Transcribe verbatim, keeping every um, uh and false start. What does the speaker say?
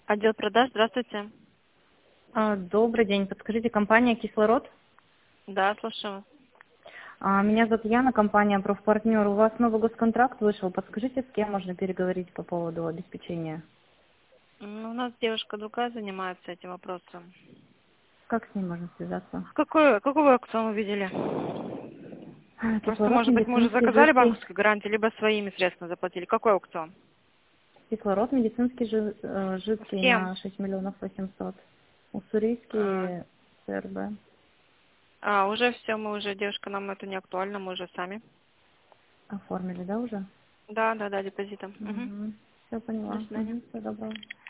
Отдел продаж, здравствуйте. А, Добрый день. Подскажите, компания «Кислород». Да, слушаю вас. А, Меня зовут Яна, компания «Профпартнер». У вас новый госконтракт вышел. Подскажите, с кем можно переговорить по поводу обеспечения? Ну, у нас девушка другая занимается этим вопросом. Как с ним можно связаться? Какой, какой вы аукцион увидели? А, Просто, Кислород может быть, мы уже медицинский заказали жидкий. банковскую гарантию, либо своими средствами заплатили. Какой аукцион? Кислород медицинский жи- э, С жидкий кем? на шесть миллионов восемьсот. А, Уссурийский ЦРБ. а, уже все, мы уже, девушка, нам это не актуально, мы уже сами. Оформили, да, уже? Да, да, да, депозитом. Угу. Угу. Все До поняла. свидания. Угу. Всего доброго.